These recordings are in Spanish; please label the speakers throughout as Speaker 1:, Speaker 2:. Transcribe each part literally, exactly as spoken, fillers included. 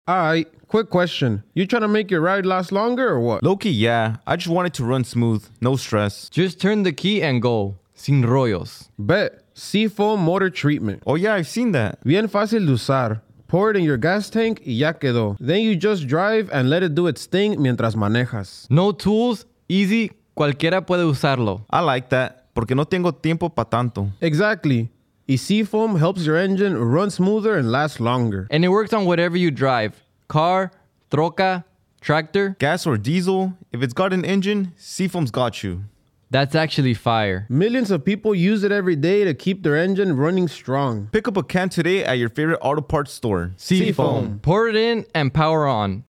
Speaker 1: Alright, quick question. You trying to make your ride last longer or what?
Speaker 2: Low-key, yeah. I just want it to run smooth, no stress.
Speaker 3: Just turn the key and go. Sin rollos.
Speaker 1: Bet. Seafoam Motor Treatment.
Speaker 2: Oh yeah, I've seen that.
Speaker 1: Bien fácil de usar. Pour it in your gas tank y ya quedó. Then you just drive and let it do its thing mientras manejas.
Speaker 3: No tools, easy, cualquiera puede usarlo.
Speaker 2: I like that, porque no tengo tiempo pa' tanto.
Speaker 1: Exactly. Y Seafoam helps your engine run smoother and last longer.
Speaker 3: And it works on whatever you drive. Car, troca, tractor.
Speaker 2: Gas or diesel, if it's got an engine, Seafoam's got you.
Speaker 3: That's actually fire.
Speaker 1: Millions of people use it every day to keep their engine running strong.
Speaker 2: Pick up a can today at your favorite auto parts store.
Speaker 3: Seafoam. Pour it in and power on.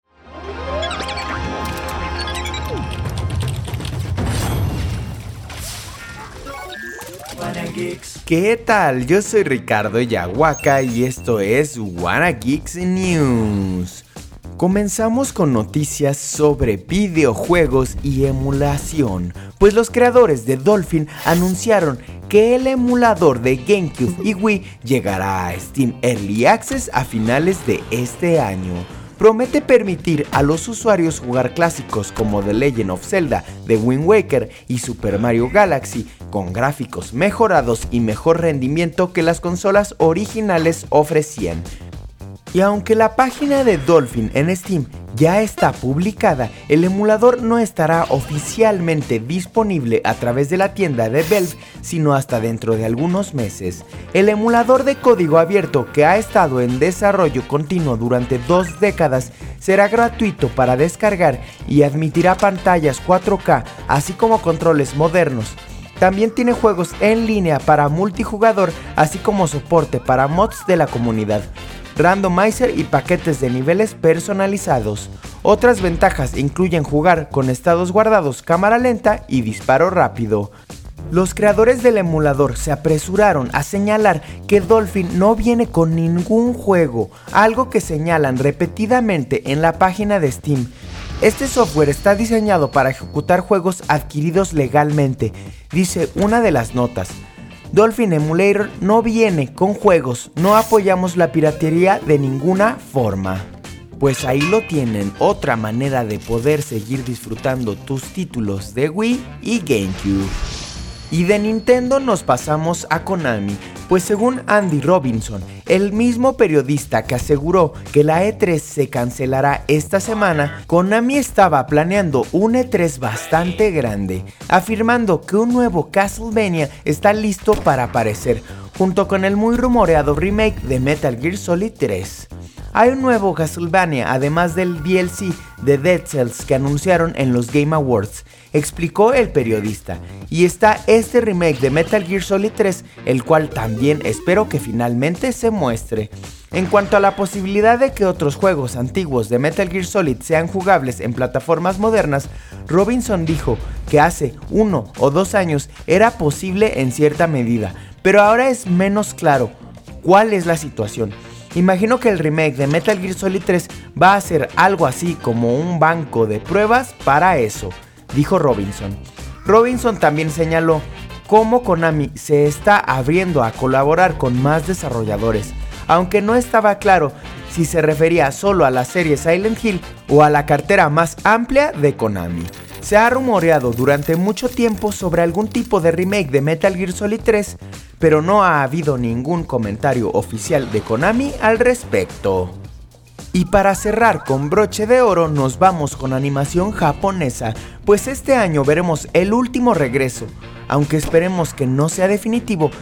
Speaker 4: ¿Qué tal? Yo soy Ricardo Yahuaca y esto es Wanna Geeks News. Comenzamos con noticias sobre videojuegos y emulación, pues los creadores de Dolphin anunciaron que el emulador de GameCube y Wii llegará a Steam Early Access a finales de este año. Promete permitir a los usuarios jugar clásicos como The Legend of Zelda, The Wind Waker y Super Mario Galaxy con gráficos mejorados y mejor rendimiento que las consolas originales ofrecían. Y aunque la página de Dolphin en Steam ya está publicada, el emulador no estará oficialmente disponible a través de la tienda de Valve, sino hasta dentro de algunos meses. El emulador de código abierto, que ha estado en desarrollo continuo durante dos décadas, será gratuito para descargar y admitirá pantallas cuatro K, así como controles modernos. También tiene juegos en línea para multijugador, así como soporte para mods de la comunidad, randomizer y paquetes de niveles personalizados. Otras ventajas incluyen jugar con estados guardados, cámara lenta y disparo rápido. Los creadores del emulador se apresuraron a señalar que Dolphin no viene con ningún juego, algo que señalan repetidamente en la página de Steam. Este software está diseñado para ejecutar juegos adquiridos legalmente, dice una de las notas. Dolphin Emulator no viene con juegos, no apoyamos la piratería de ninguna forma. Pues ahí lo tienen, otra manera de poder seguir disfrutando tus títulos de Wii y GameCube. Y de Nintendo nos pasamos a Konami, pues según Andy Robinson, el mismo periodista que aseguró que la E tres se cancelará esta semana, Konami estaba planeando un E tres bastante grande, afirmando que un nuevo Castlevania está listo para aparecer, junto con el muy rumoreado remake de Metal Gear Solid tres. Hay un nuevo Castlevania, además del D L C de Dead Cells que anunciaron en los Game Awards, explicó el periodista, y está este remake de Metal Gear Solid tres, el cual también espero que finalmente se muestre. En cuanto a la posibilidad de que otros juegos antiguos de Metal Gear Solid sean jugables en plataformas modernas, Robinson dijo que hace uno o dos años era posible en cierta medida, pero ahora es menos claro cuál es la situación. Imagino que el remake de Metal Gear Solid tres va a ser algo así como un banco de pruebas para eso, dijo Robinson. Robinson también señaló cómo Konami se está abriendo a colaborar con más desarrolladores, aunque no estaba claro si se refería solo a la serie Silent Hill o a la cartera más amplia de Konami. Se ha rumoreado durante mucho tiempo sobre algún tipo de remake de Metal Gear Solid tres, pero no ha habido ningún comentario oficial de Konami al respecto. Y para cerrar con broche de oro nos vamos con animación japonesa, pues este año veremos el último regreso, aunque esperemos que no sea definitivo,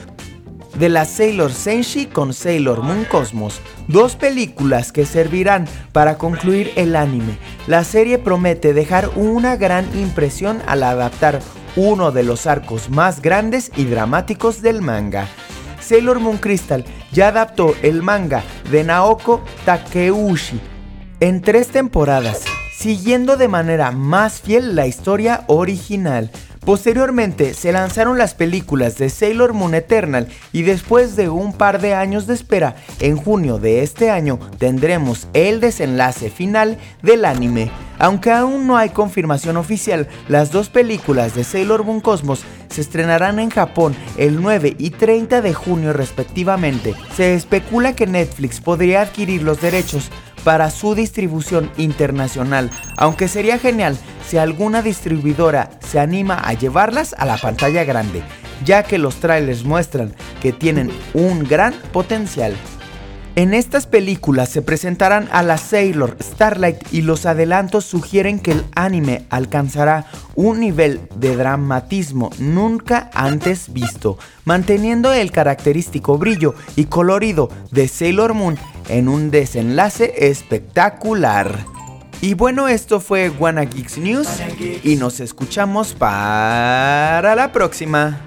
Speaker 4: de la Sailor Senshi con Sailor Moon Cosmos, dos películas que servirán para concluir el anime. La serie promete dejar una gran impresión al adaptar uno de los arcos más grandes y dramáticos del manga. Sailor Moon Crystal ya adaptó el manga de Naoko Takeuchi en tres temporadas, siguiendo de manera más fiel la historia original. Posteriormente se lanzaron las películas de Sailor Moon Eternal y después de un par de años de espera, en junio de este año tendremos el desenlace final del anime. Aunque aún no hay confirmación oficial, las dos películas de Sailor Moon Cosmos se estrenarán en Japón el nueve y treinta de junio respectivamente. Se especula que Netflix podría adquirir los derechos para su distribución internacional, aunque sería genial si alguna distribuidora se anima a llevarlas a la pantalla grande, ya que los trailers muestran que tienen un gran potencial. En estas películas se presentarán a la Sailor, Starlight y los adelantos sugieren que el anime alcanzará un nivel de dramatismo nunca antes visto, manteniendo el característico brillo y colorido de Sailor Moon en un desenlace espectacular. Y bueno, esto fue Wanna Geeks News y nos escuchamos para la próxima.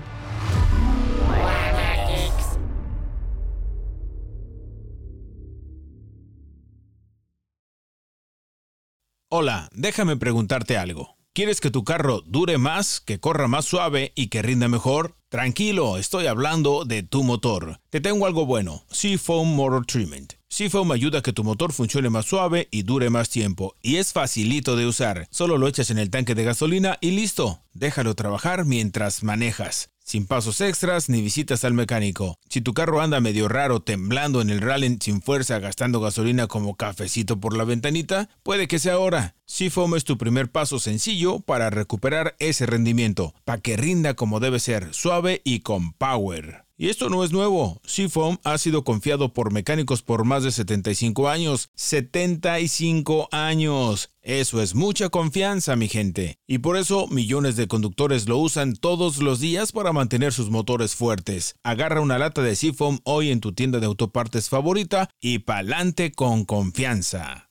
Speaker 5: Hola, déjame preguntarte algo. ¿Quieres que tu carro dure más, que corra más suave y que rinda mejor? Tranquilo, estoy hablando de tu motor. Te tengo algo bueno, Seafoam Motor Treatment. Seafoam ayuda a que tu motor funcione más suave y dure más tiempo. Y es facilito de usar. Solo lo echas en el tanque de gasolina y listo. Déjalo trabajar mientras manejas. Sin pasos extras ni visitas al mecánico. Si tu carro anda medio raro, temblando en el rally sin fuerza, gastando gasolina como cafecito por la ventanita, puede que sea ahora. Seafoam es tu primer paso sencillo para recuperar ese rendimiento, para que rinda como debe ser, suave y con power. Y esto no es nuevo. Seafoam ha sido confiado por mecánicos por más de setenta y cinco años. ¡setenta y cinco años! Eso es mucha confianza, mi gente. Y por eso millones de conductores lo usan todos los días para mantener sus motores fuertes. Agarra una lata de Seafoam hoy en tu tienda de autopartes favorita y pa'lante con confianza.